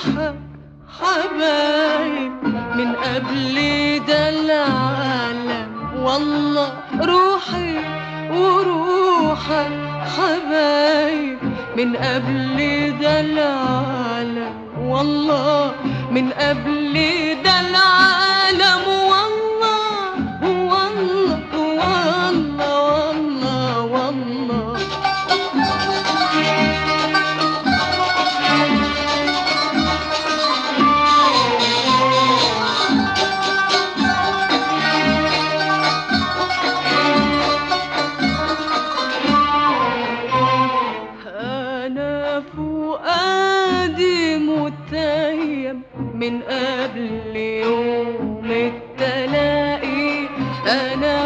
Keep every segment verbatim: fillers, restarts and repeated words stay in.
وروحك حبايب من قبل ده العالم. والله روحي وروحك حبايب من قبل ده العالم. والله من قبل ده العالم. والله والله والله والله والله أنا فؤادي متيم من قبل يوم التلاقي. أنا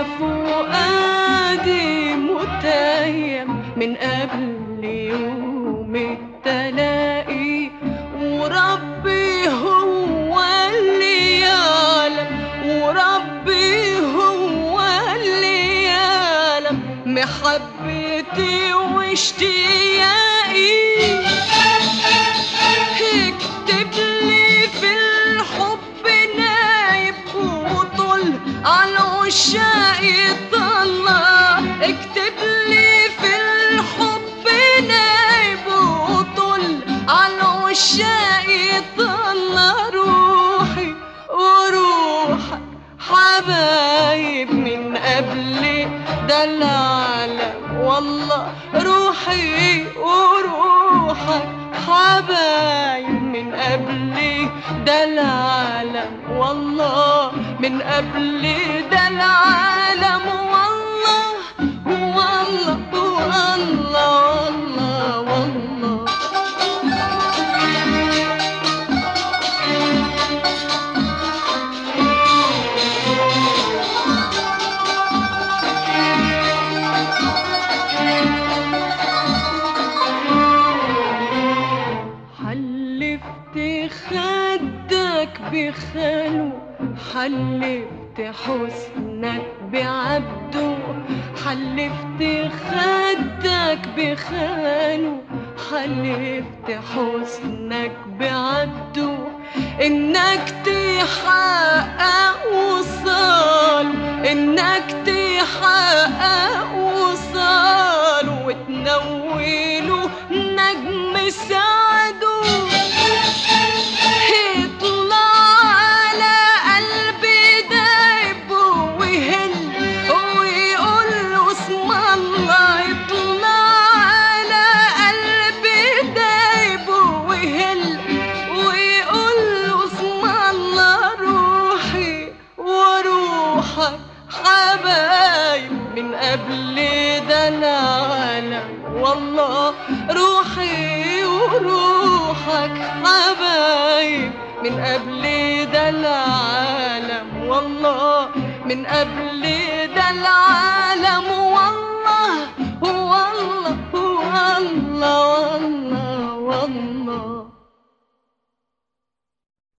فؤادي متيم من قبل يوم التلاقي. وربي هو اللي يعلم، وربي هو اللي يعلم محبتي واشتياقي. اكتب لي في الحب نايب وطل على عشاقي طلع. اكتب لي في الحب نايب وطل على عشاقي طلع. روحي وروحك حبايب من قبل ده العالم. والله روحي وروحك حبايب من قبل ده العالم. والله من قبل ده العالم. والله والله والله والله والله حلفت خدك بخاله، حلفت حسنك بعبده. حلفت خدك بخاله، حلفت حسنك بعبده. انك تحقق وصال، انك تحقق وصال وتنوله نجم سعده. يطلع على قلبي دايب ويهل ويقول له اسم الله. يطلع على قلبي دايب ويهل ويقول له اسم الله. روحي وروحك حبايب من قبل ده العالم. والله روحي وروحك حبايب من قبل ده العالم. والله من قبل ده العالم. والله والله والله والله والله